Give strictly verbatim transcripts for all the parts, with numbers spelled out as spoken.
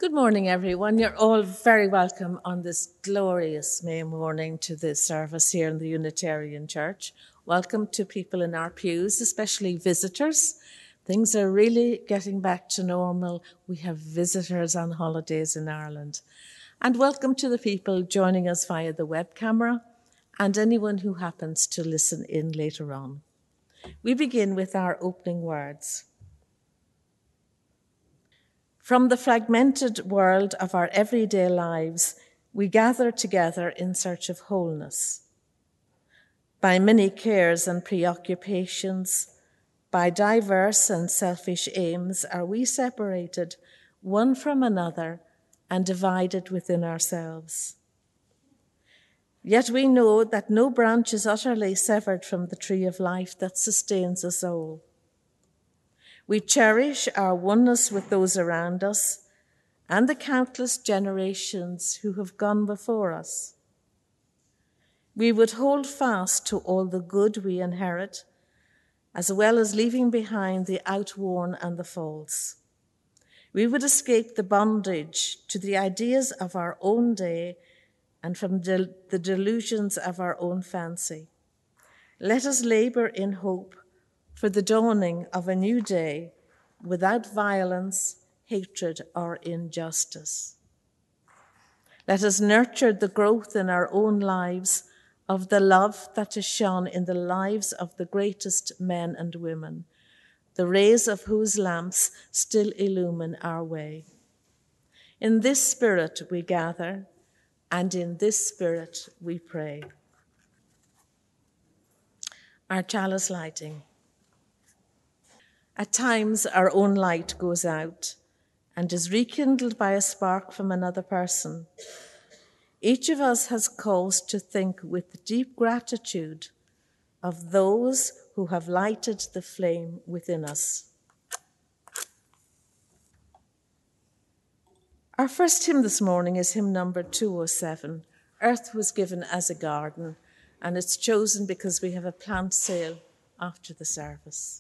Good morning, everyone. You're all very welcome on this glorious May morning to this service here in the Unitarian Church. Welcome to people in our pews, especially visitors. Things are really getting back to normal. We have visitors on holidays in Ireland. And welcome to the people joining us via the web camera and anyone who happens to listen in later on. We begin with our opening words. From the fragmented world of our everyday lives, we gather together in search of wholeness. By many cares and preoccupations, by diverse and selfish aims, are we separated one from another and divided within ourselves. Yet we know that no branch is utterly severed from the tree of life that sustains us all. We cherish our oneness with those around us and the countless generations who have gone before us. We would hold fast to all the good we inherit, as well as leaving behind the outworn and the false. We would escape the bondage to the ideas of our own day and from del- the delusions of our own fancy. Let us labor in hope for the dawning of a new day without violence, hatred, or injustice. Let us nurture the growth in our own lives of the love that is shone in the lives of the greatest men and women, the rays of whose lamps still illumine our way. In this spirit we gather, and in this spirit we pray. Our chalice lighting. At times, our own light goes out and is rekindled by a spark from another person. Each of us has cause to think with deep gratitude of those who have lighted the flame within us. Our first hymn this morning is hymn number two oh seven, Earth Was Given as a Garden, and it's chosen because we have a plant sale after the service.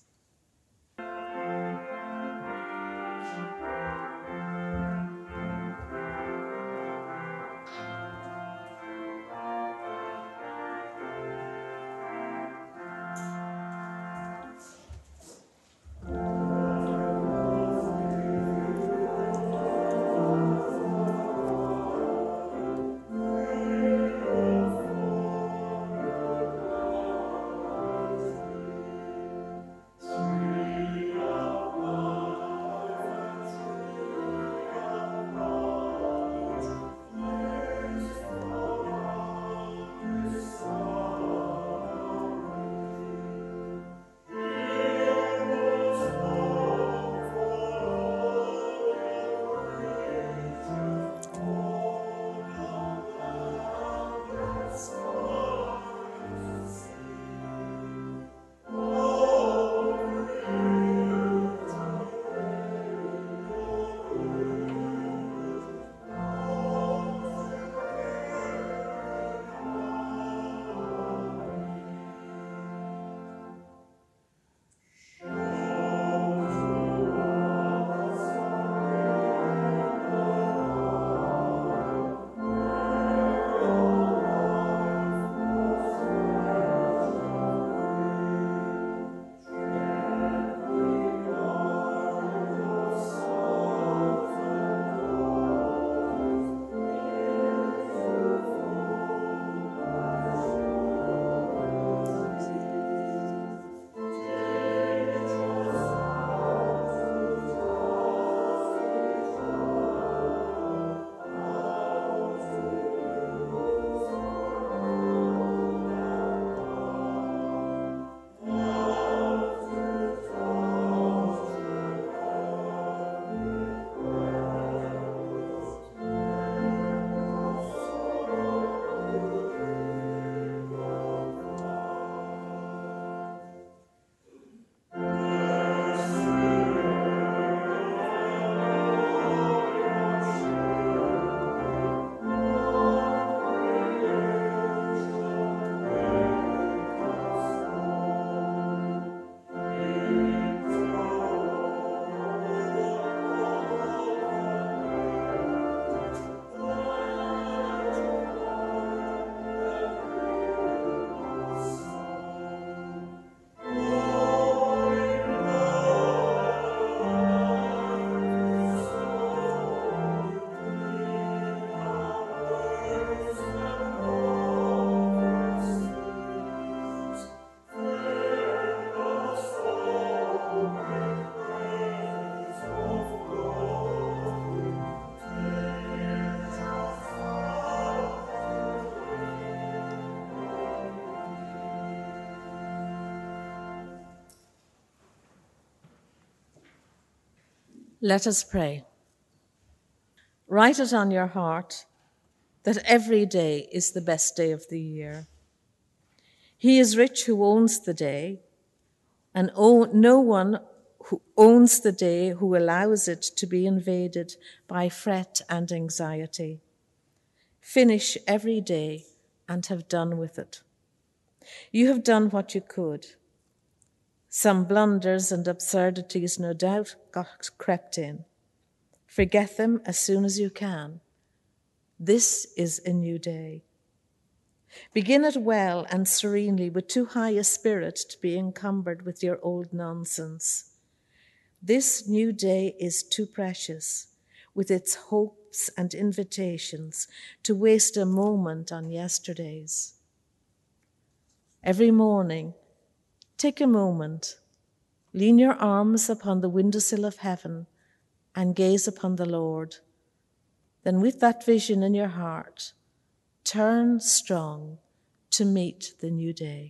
Let us pray. Write it on your heart that every day is the best day of the year. He is rich who owns the day, and no one who owns the day who allows it to be invaded by fret and anxiety. Finish every day and have done with it. You have done what you could. Some blunders and absurdities no doubt got crept in. Forget them as soon as you can. This is a new day. Begin it well and serenely, with too high a spirit to be encumbered with your old nonsense. This new day is too precious, with its hopes and invitations, to waste a moment on yesterday's. Every morning, take a moment, lean your arms upon the windowsill of heaven, and gaze upon the Lord. Then with that vision in your heart, turn strong to meet the new day.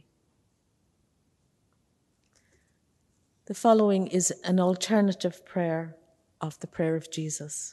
The following is an alternative prayer of the prayer of Jesus.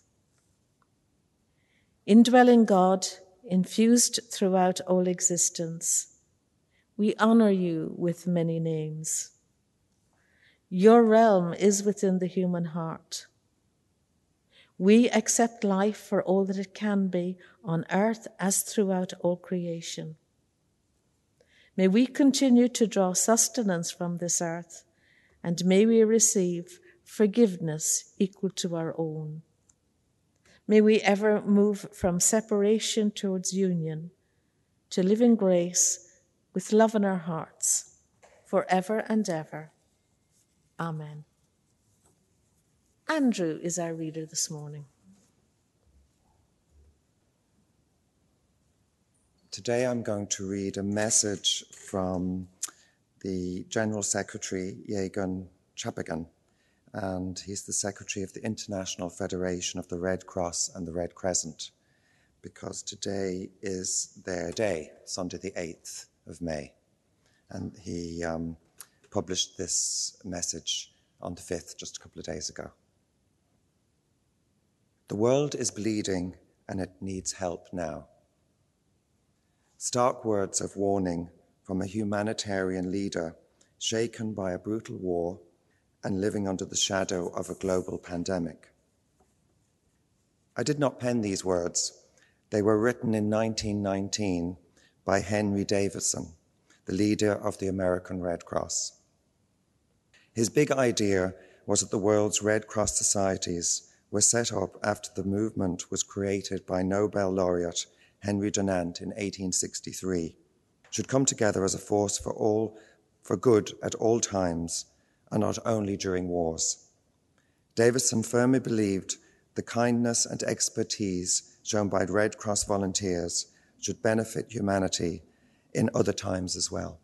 Indwelling God, infused throughout all existence, we honor you with many names. Your realm is within the human heart. We accept life for all that it can be on earth as throughout all creation. May we continue to draw sustenance from this earth, and may we receive forgiveness equal to our own. May we ever move from separation towards union, to live in grace with love in our hearts, forever and ever. Amen. Andrew is our reader this morning. Today I'm going to read a message from the General Secretary, Yegan Chapagan, and he's the Secretary of the International Federation of the Red Cross and the Red Crescent, because today is their day, Sunday the eighth of May. And he um, published this message on the fifth, just a couple of days ago. The world is bleeding and it needs help now. Stark words of warning from a humanitarian leader shaken by a brutal war and living under the shadow of a global pandemic. I did not pen these words. They were written in nineteen nineteen by Henry Davison, the leader of the American Red Cross. His big idea was that the world's Red Cross societies were set up after the movement was created by Nobel laureate Henry Dunant in eighteen sixty-three, should come together as a force for all, for good at all times, and not only during wars. Davison firmly believed the kindness and expertise shown by Red Cross volunteers should benefit humanity in other times as well.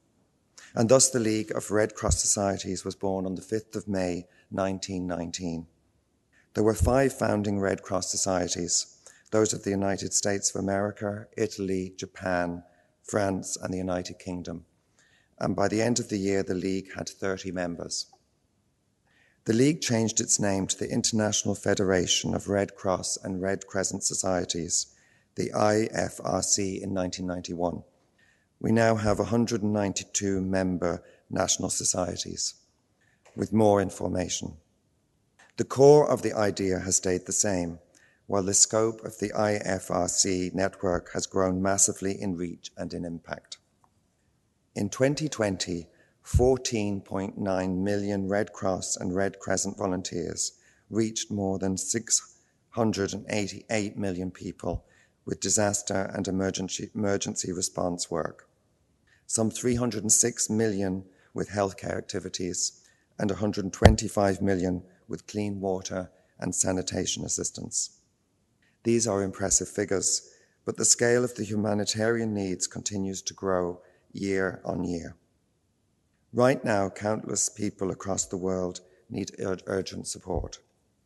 And thus the League of Red Cross Societies was born on the fifth of May, nineteen nineteen. There were five founding Red Cross societies, those of the United States of America, Italy, Japan, France, and the United Kingdom. And by the end of the year, the League had thirty members. The League changed its name to the International Federation of Red Cross and Red Crescent Societies, the I F R C, in nineteen ninety-one. We now have one hundred ninety-two member national societies, with more information. The core of the idea has stayed the same, while the scope of the I F R C network has grown massively in reach and in impact. In twenty twenty, fourteen point nine million Red Cross and Red Crescent volunteers reached more than six hundred eighty-eight million people with disaster and emergency, emergency response work, some three hundred six million with healthcare activities, and one hundred twenty-five million with clean water and sanitation assistance. These are impressive figures, but the scale of the humanitarian needs continues to grow year on year. Right now, countless people across the world need ur- urgent support.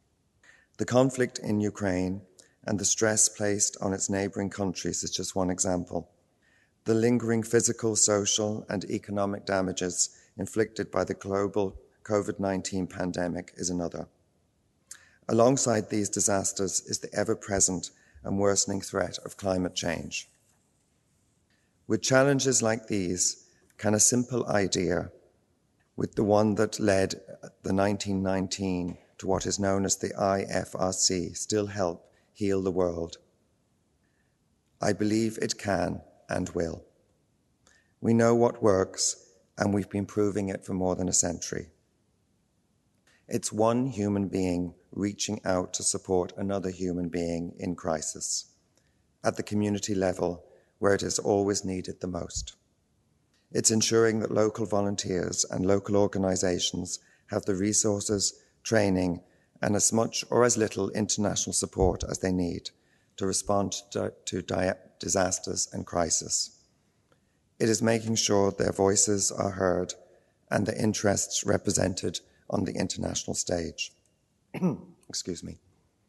The conflict in Ukraine and the stress placed on its neighbouring countries is just one example. The lingering physical, social, and economic damages inflicted by the global COVID nineteen pandemic is another. Alongside these disasters is the ever-present and worsening threat of climate change. With challenges like these, can a simple idea, with the one that led the nineteen nineteen to what is known as the I F R C, still help heal the world? I believe it can and will. We know what works, and we've been proving it for more than a century. It's one human being reaching out to support another human being in crisis, at the community level where it is always needed the most. It's ensuring that local volunteers and local organisations have the resources, training, and as much or as little international support as they need to respond to, to di- disasters and crisis. It is making sure their voices are heard and their interests represented on the international stage. Excuse me.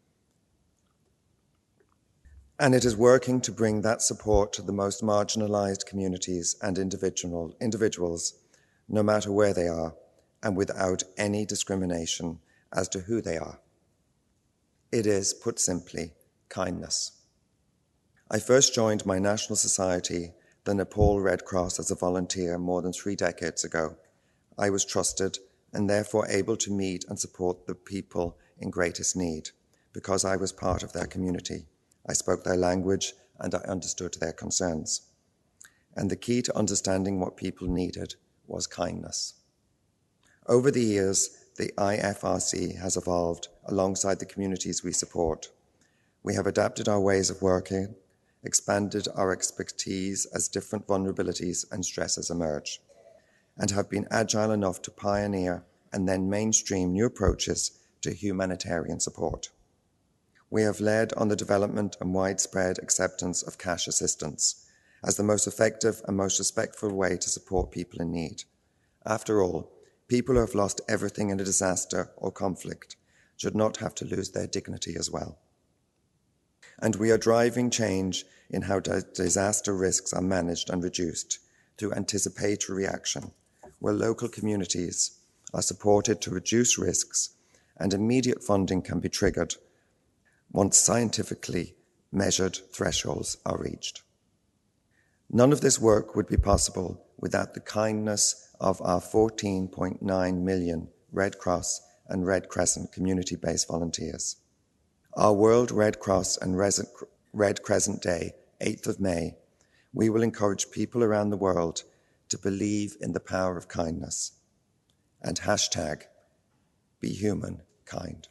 And it is working to bring that support to the most marginalised communities and individual, individuals, no matter where they are, and without any discrimination as to who they are. It is, put simply, kindness. I first joined my national society, the Nepal Red Cross, as a volunteer more than three decades ago. I was trusted and therefore able to meet and support the people in greatest need because I was part of their community. I spoke their language and I understood their concerns. And the key to understanding what people needed was kindness. Over the years, the I F R C has evolved alongside the communities we support. We have adapted our ways of working, expanded our expertise as different vulnerabilities and stresses emerge, and have been agile enough to pioneer and then mainstream new approaches to humanitarian support. We have led on the development and widespread acceptance of cash assistance as the most effective and most respectful way to support people in need. After all, people who have lost everything in a disaster or conflict should not have to lose their dignity as well. And we are driving change in how disaster risks are managed and reduced through anticipatory reaction, where local communities are supported to reduce risks and immediate funding can be triggered once scientifically measured thresholds are reached. None of this work would be possible without the kindness of our fourteen point nine million Red Cross and Red Crescent community-based volunteers. Our World Red Cross and Red Crescent Day, eighth of May, we will encourage people around the world to believe in the power of kindness and hashtag be human kind.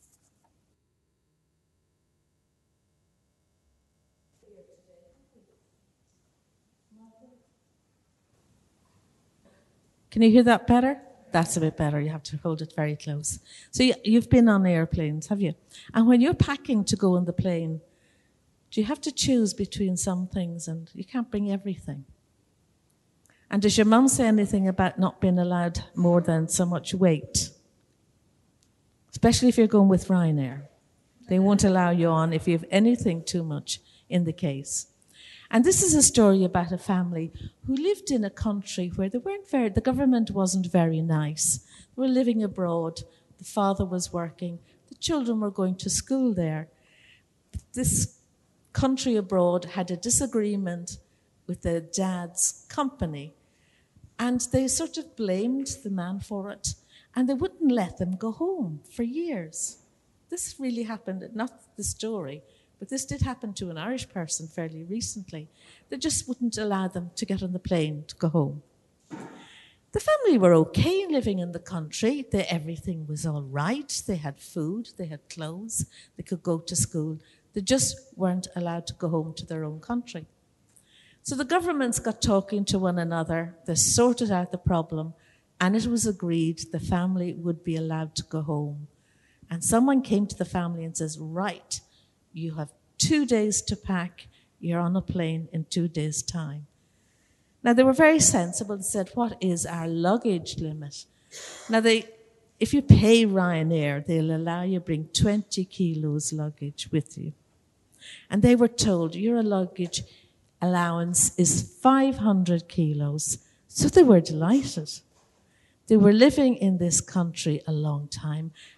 Can you hear that better? That's a bit better. You have to hold it very close. So you, you've been on airplanes, have you? And when you're packing to go on the plane, do you have to choose between some things and you can't bring everything? And does your mum say anything about not being allowed more than so much weight? Especially if you're going with Ryanair. They won't allow you on if you have anything too much in the case. And this is a story about a family who lived in a country where they weren't very, the government wasn't very nice. They were living abroad. The father was working. The children were going to school there. This country abroad had a disagreement with the dad's company. And they sort of blamed the man for it. And they wouldn't let them go home for years. This really happened, not the story, but this did happen to an Irish person fairly recently. They just wouldn't allow them to get on the plane to go home. The family were okay living in the country. They, everything was all right. They had food, they had clothes, they could go to school. They just weren't allowed to go home to their own country. So the governments got talking to one another. They sorted out the problem, and it was agreed the family would be allowed to go home. And someone came to the family and says, right, you have two days to pack. You're on a plane in two days' time. Now, they were very sensible and said, what is our luggage limit? Now, they, if you pay Ryanair, they'll allow you bring twenty kilos luggage with you. And they were told, your luggage allowance is five hundred kilos. So they were delighted. They were living in this country a long time,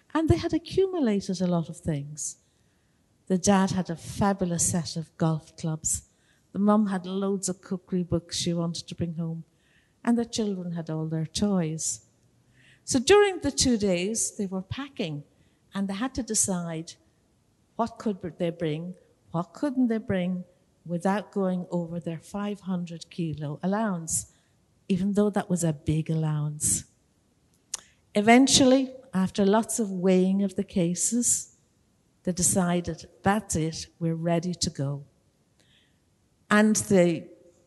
And they had accumulated a lot of things. The dad had a fabulous set of golf clubs. The mum had loads of cookery books she wanted to bring home. And the children had all their toys. So during the two days, they were packing, and they had to decide what could they bring, what couldn't they bring, without going over their five hundred kilo allowance, even though that was a big allowance. Eventually, after lots of weighing of the cases, they decided, that's it, we're ready to go. And the,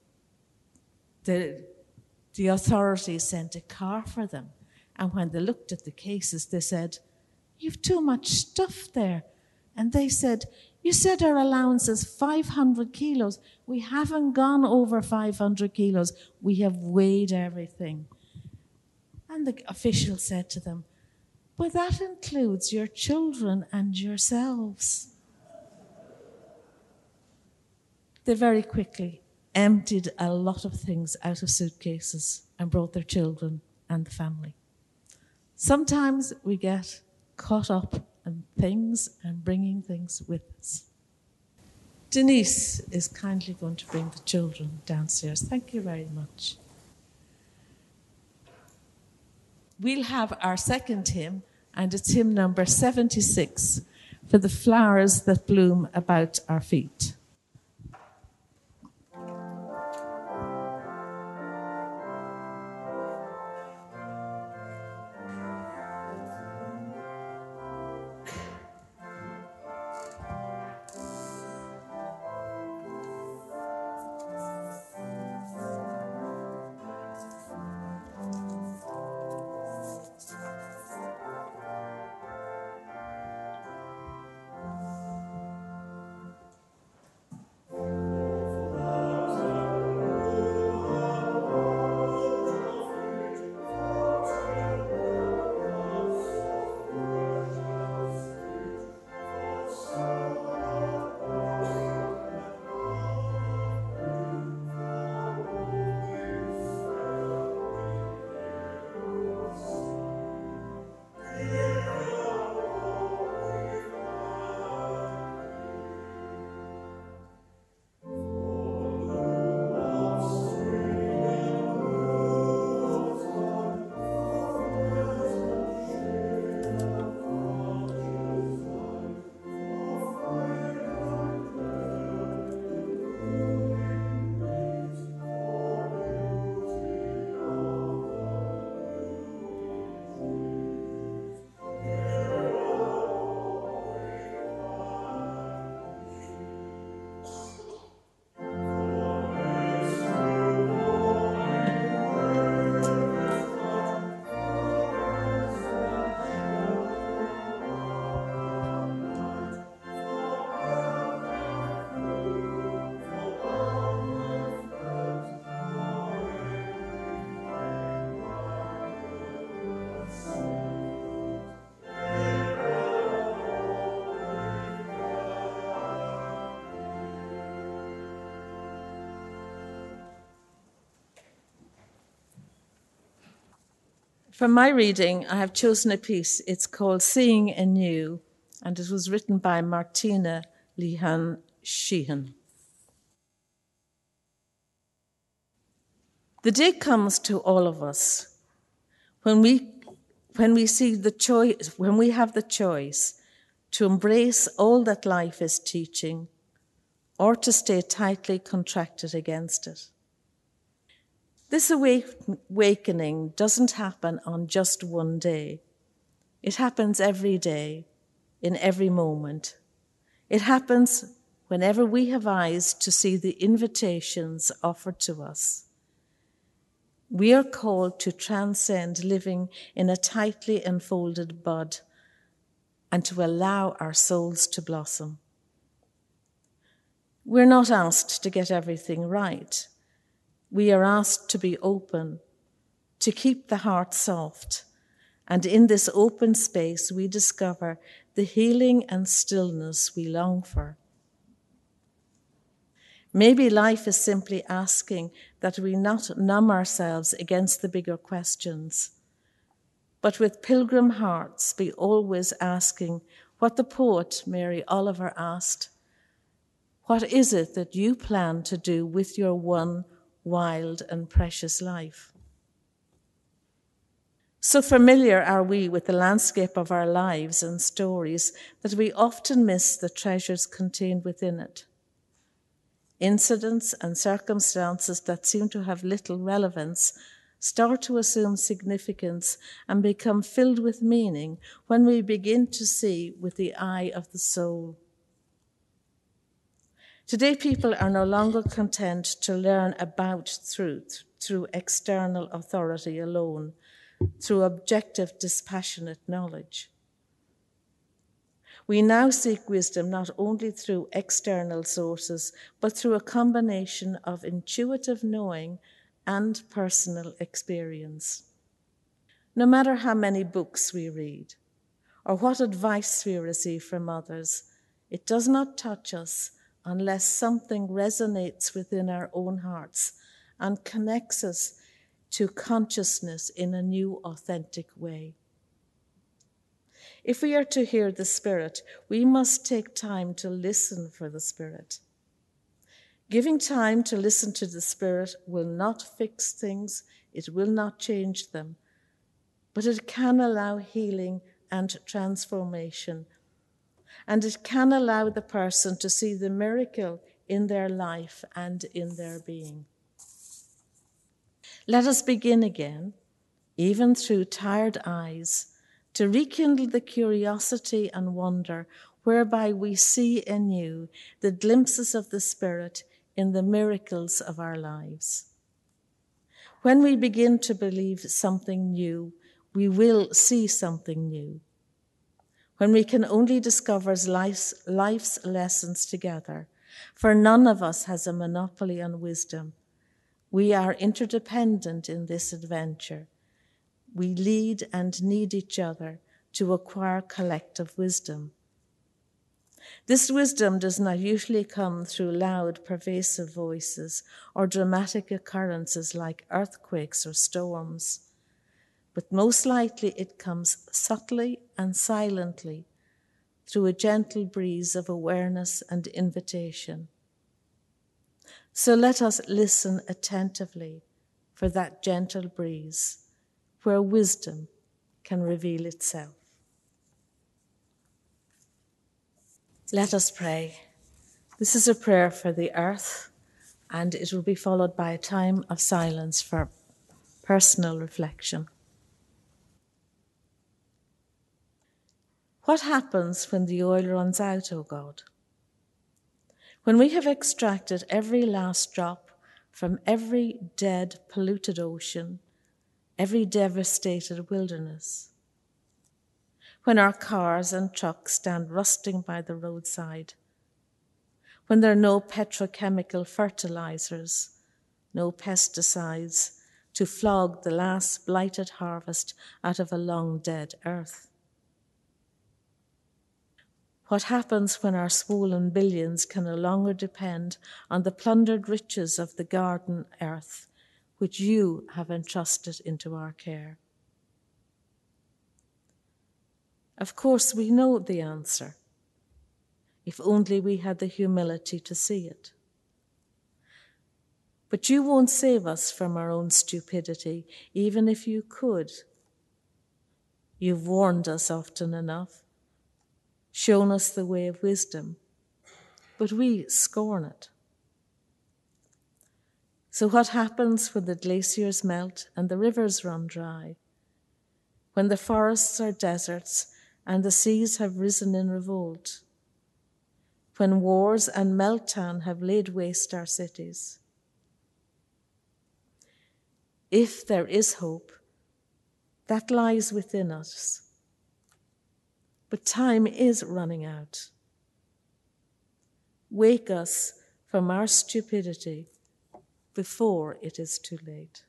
the, the authorities sent a car for them. And when they looked at the cases, they said, you've too much stuff there. And they said, you said our allowance is five hundred kilos. We haven't gone over five hundred kilos. We have weighed everything. And the official said to them, but that includes your children and yourselves. They very quickly emptied a lot of things out of suitcases and brought their children and the family. Sometimes we get caught up in things and bringing things with us. Denise is kindly going to bring the children downstairs. Thank you very much. We'll have our second hymn, and it's hymn number seventy-six, For the Flowers That Bloom About Our Feet. For my reading, I have chosen a piece. It's called Seeing Anew, and it was written by Martina Lehan Sheehan. The day comes to all of us when we, when we see the choice, when we have the choice to embrace all that life is teaching, or to stay tightly contracted against it. This awakening doesn't happen on just one day. It happens every day, in every moment. It happens whenever we have eyes to see the invitations offered to us. We are called to transcend living in a tightly enfolded bud and to allow our souls to blossom. We're not asked to get everything right. We are asked to be open, to keep the heart soft, and in this open space we discover the healing and stillness we long for. Maybe life is simply asking that we not numb ourselves against the bigger questions, but with pilgrim hearts be always asking what the poet Mary Oliver asked, what is it that you plan to do with your one wild and precious life? So familiar are we with the landscape of our lives and stories that we often miss the treasures contained within it. Incidents and circumstances that seem to have little relevance start to assume significance and become filled with meaning when we begin to see with the eye of the soul. Today, people are no longer content to learn about truth through external authority alone, through objective, dispassionate knowledge. We now seek wisdom not only through external sources, but through a combination of intuitive knowing and personal experience. No matter how many books we read or what advice we receive from others, it does not touch us unless something resonates within our own hearts and connects us to consciousness in a new, authentic way. If we are to hear the Spirit, we must take time to listen for the Spirit. Giving time to listen to the Spirit will not fix things, it will not change them, but it can allow healing and transformation, and it can allow the person to see the miracle in their life and in their being. Let us begin again, even through tired eyes, to rekindle the curiosity and wonder whereby we see anew the glimpses of the Spirit in the miracles of our lives. When we begin to believe something new, we will see something new. When we can only discover life's, life's lessons together, for none of us has a monopoly on wisdom. We are interdependent in this adventure. We lead and need each other to acquire collective wisdom. This wisdom does not usually come through loud, pervasive voices or dramatic occurrences like earthquakes or storms, but most likely it comes subtly and silently through a gentle breeze of awareness and invitation. So let us listen attentively for that gentle breeze where wisdom can reveal itself. Let us pray. This is a prayer for the earth, and it will be followed by a time of silence for personal reflection. What happens when the oil runs out, O God? When we have extracted every last drop from every dead, polluted ocean, every devastated wilderness. When our cars and trucks stand rusting by the roadside. When there are no petrochemical fertilizers, no pesticides to flog the last blighted harvest out of a long dead earth. What happens when our swollen billions can no longer depend on the plundered riches of the garden earth, which you have entrusted into our care? Of course, we know the answer, if only we had the humility to see it. But you won't save us from our own stupidity, even if you could. You've warned us often enough, shown us the way of wisdom, but we scorn it. So what happens when the glaciers melt and the rivers run dry? When the forests are deserts and the seas have risen in revolt? When wars and meltdown have laid waste our cities? If there is hope, that lies within us. But time is running out. Wake us from our stupidity before it is too late.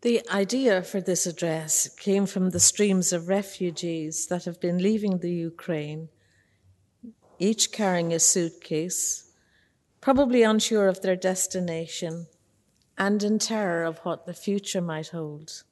The idea for this address came from the streams of refugees that have been leaving the Ukraine, each carrying a suitcase, probably unsure of their destination and in terror of what the future might hold.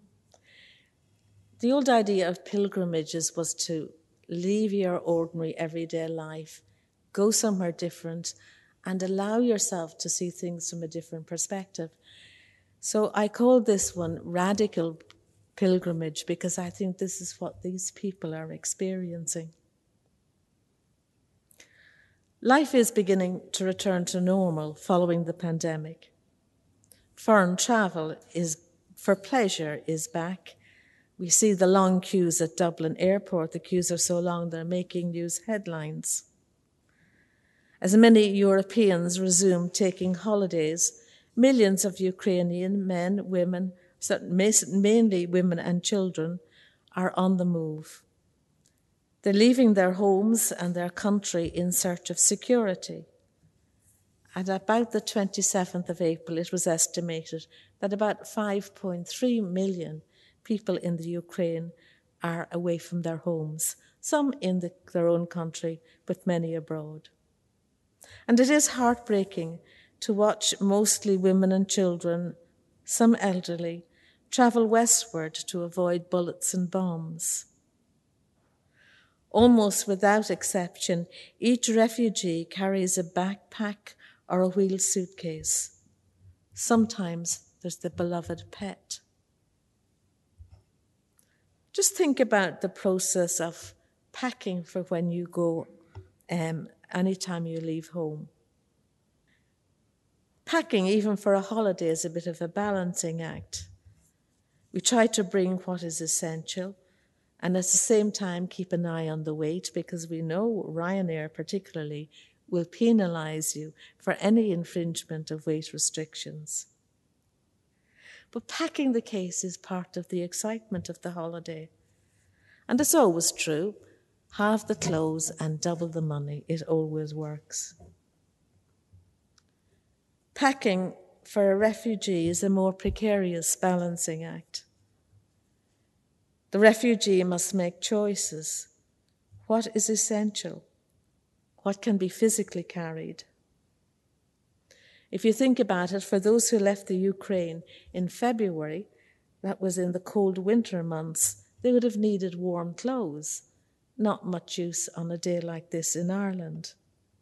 The old idea of pilgrimages was to leave your ordinary everyday life, go somewhere different, and allow yourself to see things from a different perspective. So I call this one radical pilgrimage because I think this is what these people are experiencing. Life is beginning to return to normal following the pandemic. Foreign travel is for pleasure is back. We see the long queues at Dublin Airport. The queues are so long they're making news headlines. As many Europeans resume taking holidays, millions of Ukrainian men, women, mainly women and children, are on the move. They're leaving their homes and their country in search of security. At about the twenty-seventh of April, it was estimated that about five point three million people in the Ukraine are away from their homes, some in the, their own country, but many abroad. And it is heartbreaking to watch mostly women and children, some elderly, travel westward to avoid bullets and bombs. Almost without exception, each refugee carries a backpack or a wheeled suitcase. Sometimes there's the beloved pet. Just think about the process of packing for when you go, um, anytime you leave home. Packing, even for a holiday, is a bit of a balancing act. We try to bring what is essential and at the same time keep an eye on the weight because we know Ryanair particularly will penalise you for any infringement of weight restrictions. But packing the case is part of the excitement of the holiday. And it's always true. Halve the clothes and double the money. It always works. Packing for a refugee is a more precarious balancing act. The refugee must make choices. What is essential? What can be physically carried? If you think about it, for those who left the Ukraine in February, that was in the cold winter months, they would have needed warm clothes. Not much use on a day like this in Ireland.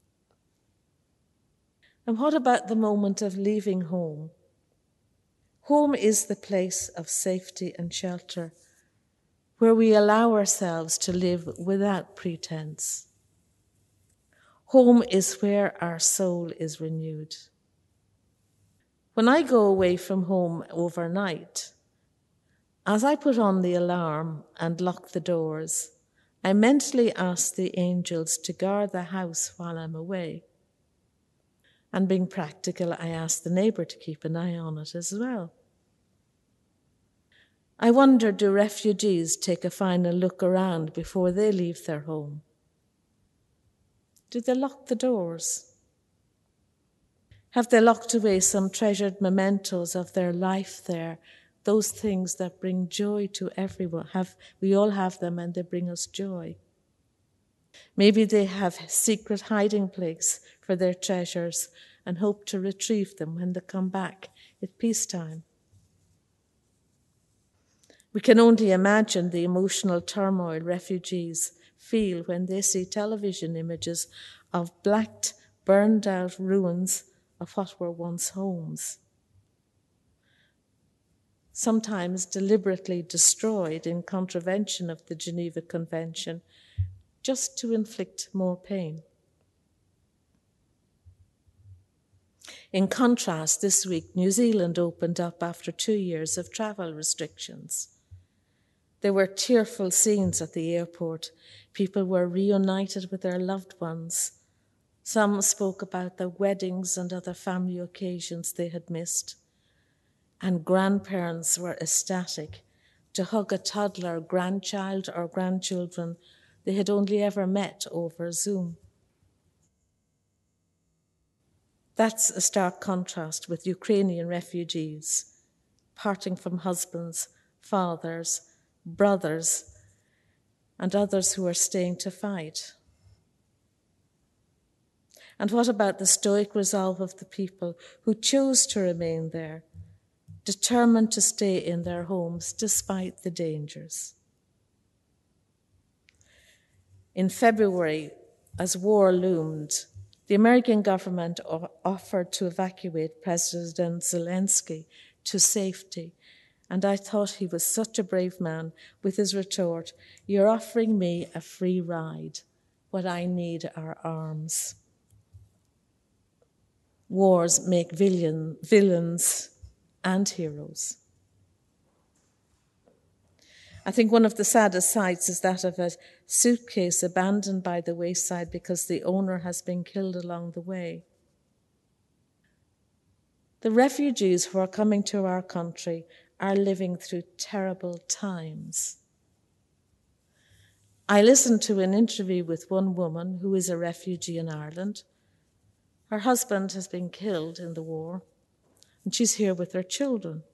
And what about the moment of leaving home? Home is the place of safety and shelter, where we allow ourselves to live without pretense. Home is where our soul is renewed. When I go away from home overnight, as I put on the alarm and lock the doors, I mentally ask the angels to guard the house while I'm away. And being practical, I ask the neighbour to keep an eye on it as well. I wonder, do refugees take a final look around before they leave their home? Do they lock the doors? Have they locked away some treasured mementos of their life there, those things that bring joy to everyone? Have, we all have them and they bring us joy. Maybe they have a secret hiding place for their treasures and hope to retrieve them when they come back at peacetime. We can only imagine the emotional turmoil refugees feel when they see television images of blacked, burned out ruins of what were once homes. Sometimes deliberately destroyed in contravention of the Geneva Convention, just to inflict more pain. In contrast, this week, New Zealand opened up after two years of travel restrictions. There were tearful scenes at the airport. People were reunited with their loved ones. Some spoke about their weddings and other family occasions they had missed. And grandparents were ecstatic to hug a toddler, grandchild, or grandchildren they had only ever met over Zoom. That's a stark contrast with Ukrainian refugees, parting from husbands, fathers, brothers, and others who are staying to fight? And what about the stoic resolve of the people who chose to remain there, determined to stay in their homes despite the dangers? In February, as war loomed, the American government offered to evacuate President Zelensky to safety, and I thought he was such a brave man with his retort, "You're offering me a free ride. What I need are arms." Wars make villain, villains and heroes. I think one of the saddest sights is that of a suitcase abandoned by the wayside because the owner has been killed along the way. The refugees who are coming to our country are living through terrible times. I listened to an interview with one woman who is a refugee in Ireland. Her husband has been killed in the war, and she's here with her children.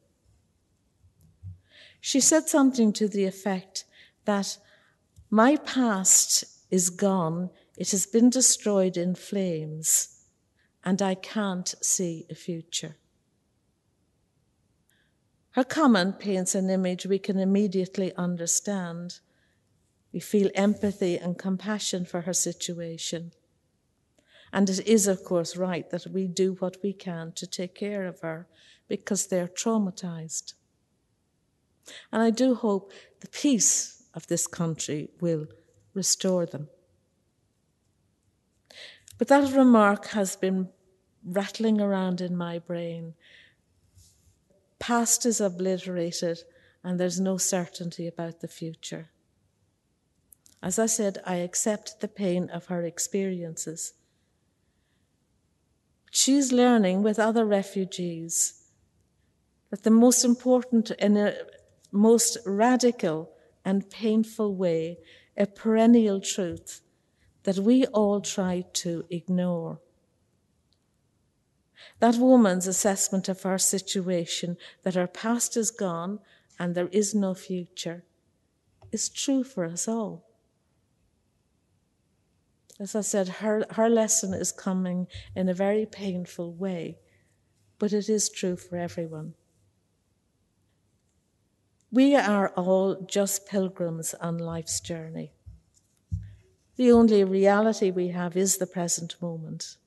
She said something to the effect that my past is gone, it has been destroyed in flames, and I can't see a future. Her comment paints an image we can immediately understand. We feel empathy and compassion for her situation. And it is, of course, right that we do what we can to take care of her because they're traumatized. And I do hope the peace of this country will restore them. But that remark has been rattling around in my brain. Past is obliterated, and there's no certainty about the future. As I said, I accept the pain of her experiences. She's learning with other refugees that the most important and a most radical and painful way, a perennial truth that we all try to ignore. That woman's assessment of her situation, that her past is gone and there is no future, is true for us all. As I said, her, her lesson is coming in a very painful way, but it is true for everyone. We are all just pilgrims on life's journey. The only reality we have is the present moment.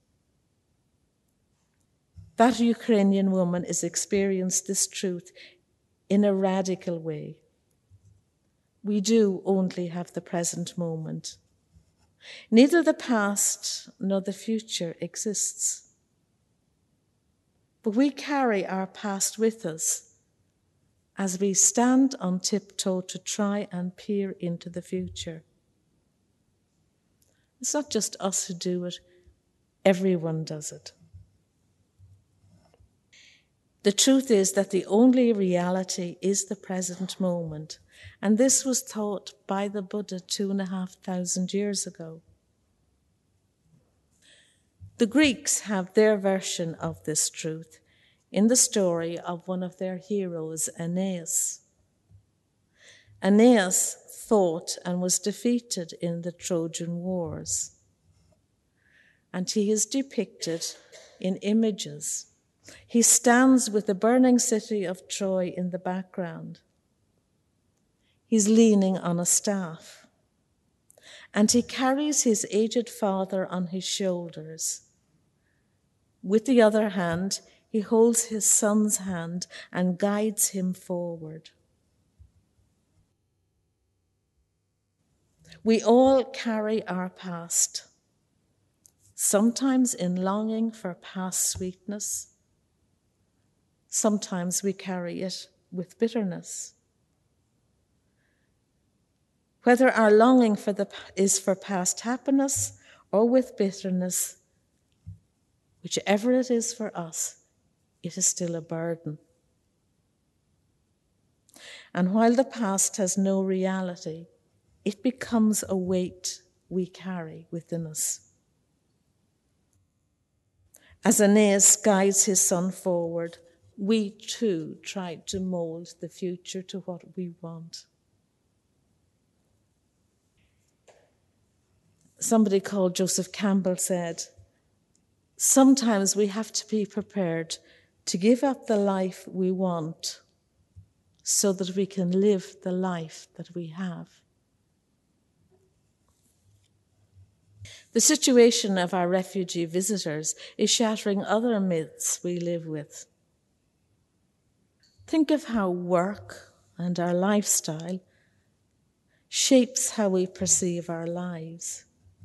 That Ukrainian woman has experienced this truth in a radical way. We do only have the present moment. Neither the past nor the future exists. But we carry our past with us as we stand on tiptoe to try and peer into the future. It's not just us who do it, everyone does it. The truth is that the only reality is the present moment, and this was taught by the Buddha two and a half thousand years ago. The Greeks have their version of this truth in the story of one of their heroes, Aeneas. Aeneas fought and was defeated in the Trojan Wars, and he is depicted in images. He stands with the burning city of Troy in the background. He's leaning on a staff, and he carries his aged father on his shoulders. With the other hand, he holds his son's hand and guides him forward. We all carry our past, sometimes in longing for past sweetness. Sometimes we carry it with bitterness. Whether our longing for the, is for past happiness or with bitterness, whichever it is for us, it is still a burden. And while the past has no reality, it becomes a weight we carry within us. As Aeneas guides his son forward, we too try to mold the future to what we want. Somebody called Joseph Campbell said, sometimes we have to be prepared to give up the life we want so that we can live the life that we have. The situation of our refugee visitors is shattering other myths we live with. Think of how work and our lifestyle shapes how we perceive our lives.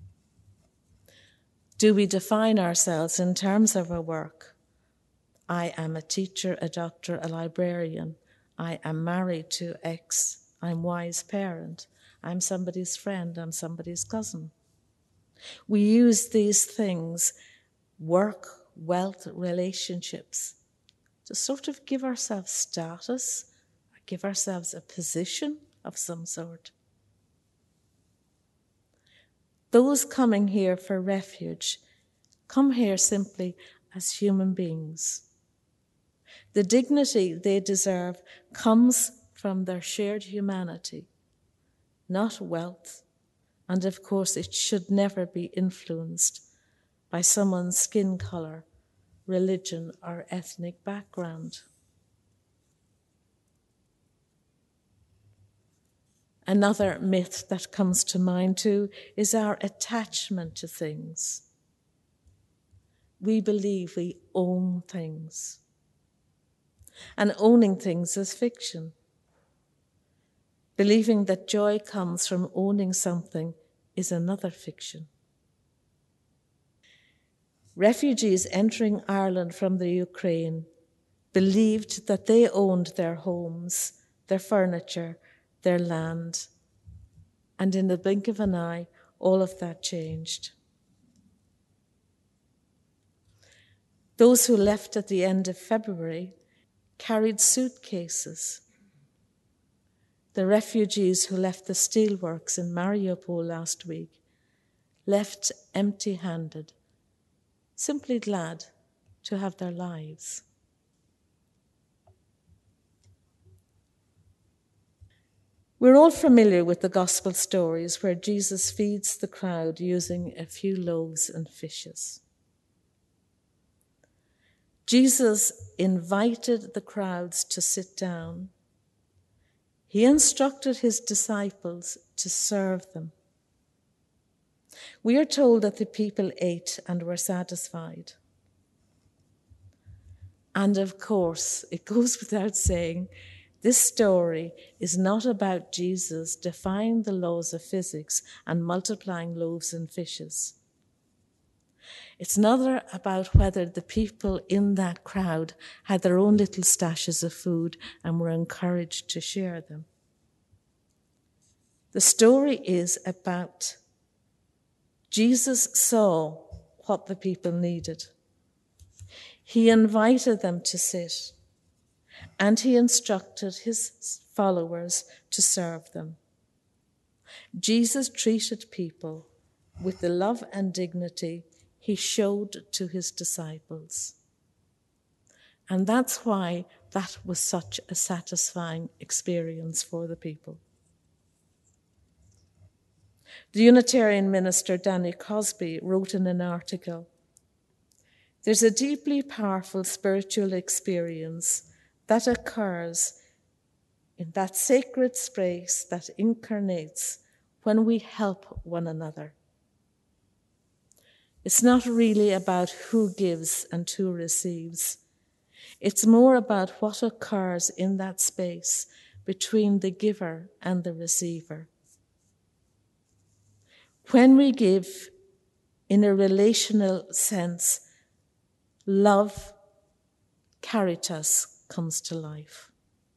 Do we define ourselves in terms of our work? I am a teacher, a doctor, a librarian. I am married to X. I'm Y's parent. I'm somebody's friend. I'm somebody's cousin. We use these things, work, wealth, relationships, to sort of give ourselves status, or give ourselves a position of some sort. Those coming here for refuge come here simply as human beings. The dignity they deserve comes from their shared humanity, not wealth, and of course it should never be influenced by someone's skin color, religion, or ethnic background. Another myth that comes to mind too is our attachment to things. We believe we own things. And owning things is fiction. Believing that joy comes from owning something is another fiction. Refugees entering Ireland from the Ukraine believed that they owned their homes, their furniture, their land. And in the blink of an eye, all of that changed. Those who left at the end of February carried suitcases. The refugees who left the steelworks in Mariupol last week left empty-handed, simply glad to have their lives. We're all familiar with the gospel stories where Jesus feeds the crowd using a few loaves and fishes. Jesus invited the crowds to sit down. He instructed his disciples to serve them. We are told that the people ate and were satisfied. And of course, it goes without saying, this story is not about Jesus defying the laws of physics and multiplying loaves and fishes. It's not about whether the people in that crowd had their own little stashes of food and were encouraged to share them. The story is about Jesus saw what the people needed. He invited them to sit, and he instructed his followers to serve them. Jesus treated people with the love and dignity he showed to his disciples. And that's why that was such a satisfying experience for the people. The Unitarian minister Danny Crosby wrote in an article, "There's a deeply powerful spiritual experience that occurs in that sacred space that incarnates when we help one another. It's not really about who gives and who receives. It's more about what occurs in that space between the giver and the receiver. When we give in a relational sense, love, caritas, comes to life.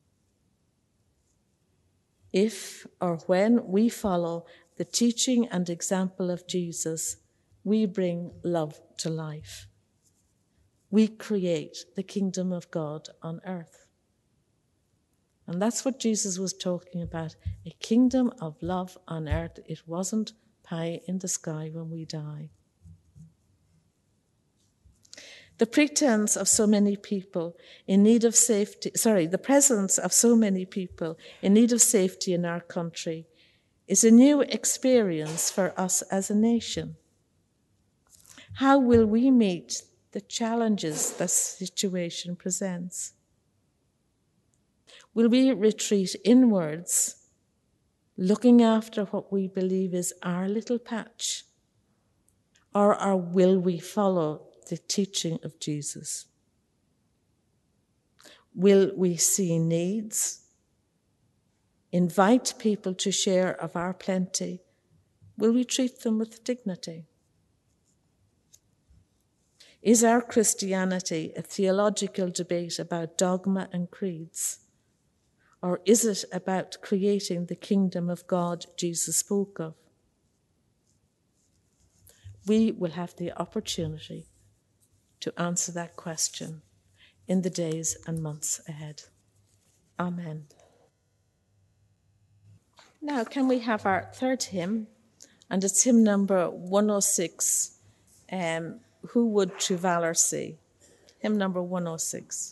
If or when we follow the teaching and example of Jesus, we bring love to life. We create the kingdom of God on earth. And that's what Jesus was talking about, a kingdom of love on earth. It wasn't pie in the sky when we die. The pretense of so many people in need of safety, sorry, the presence of so many people in need of safety in our country is a new experience for us as a nation. How will we meet the challenges this situation presents? Will we retreat inwards, looking after what we believe is our little patch? Or, or will we follow the teaching of Jesus? Will we see needs, invite people to share of our plenty? Will we treat them with dignity? Is our Christianity a theological debate about dogma and creeds? Or is it about creating the kingdom of God Jesus spoke of? We will have the opportunity to answer that question in the days and months ahead. Amen. Now, can we have our third hymn? And it's hymn number one oh six, um, Who Would True Valor See? Hymn number one oh six.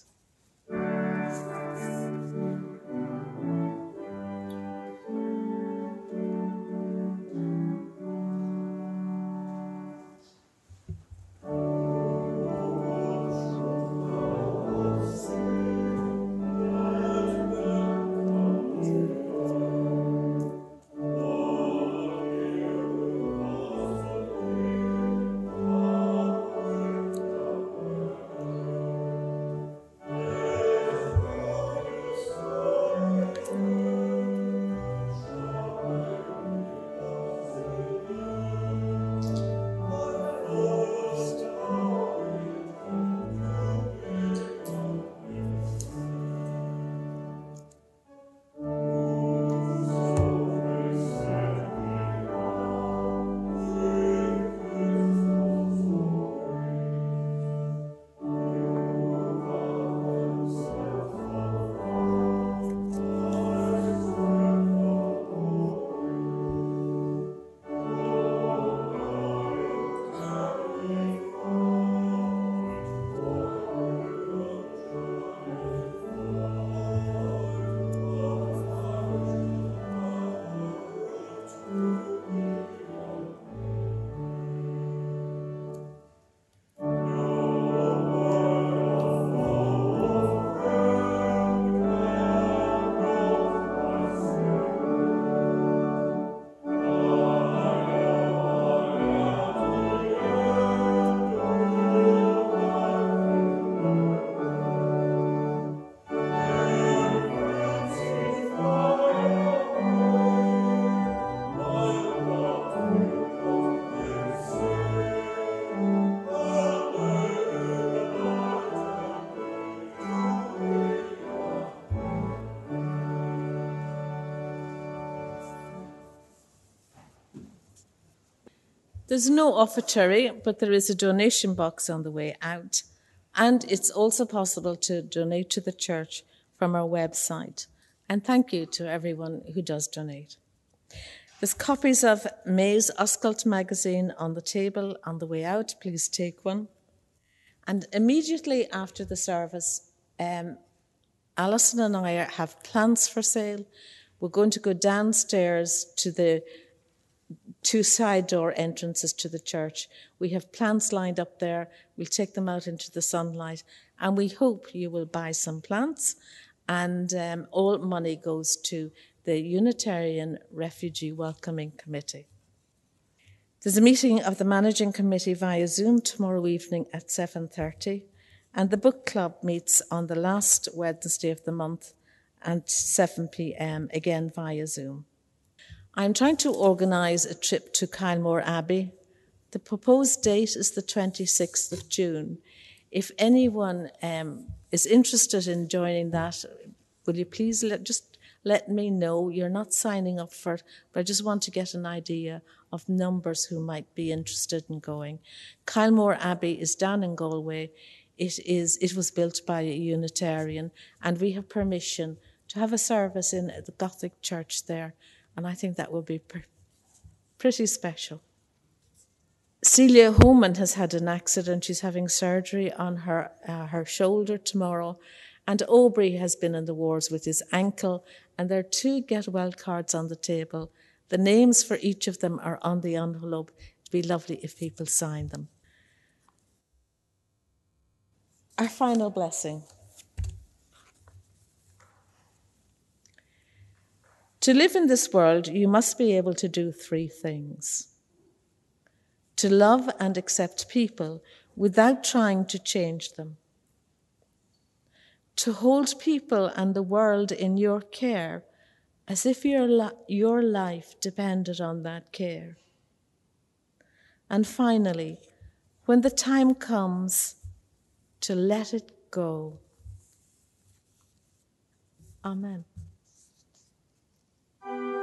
There's no offertory, but there is a donation box on the way out. And it's also possible to donate to the church from our website. And thank you to everyone who does donate. There's copies of May's Oscailt magazine on the table on the way out. Please take one. And immediately after the service, um, Alison and I have plants for sale. We're going to go downstairs to the two side door entrances to the church. We have plants lined up there. We'll take them out into the sunlight, and we hope you will buy some plants. And um, all money goes to the Unitarian Refugee Welcoming Committee. There's a meeting of the Managing Committee via Zoom tomorrow evening at seven thirty, and the book club meets on the last Wednesday of the month at seven p.m, again via Zoom. I'm trying to organise a trip to Kylemore Abbey. The proposed date is the twenty-sixth of June. If anyone um, is interested in joining that, will you please let, just let me know? You're not signing up for it, but I just want to get an idea of numbers who might be interested in going. Kylemore Abbey is down in Galway. It is. It was built by a Unitarian, and we have permission to have a service in the Gothic church there. And I think that will be pr- pretty special. Celia Homan has had an accident. She's having surgery on her, uh, her shoulder tomorrow. And Aubrey has been in the wars with his ankle. And there are two get well cards on the table. The names for each of them are on the envelope. It'd be lovely if people sign them. Our final blessing. To live in this world, you must be able to do three things. To love and accept people without trying to change them. To hold people and the world in your care as if your, li- your life depended on that care. And finally, when the time comes, to let it go. Amen.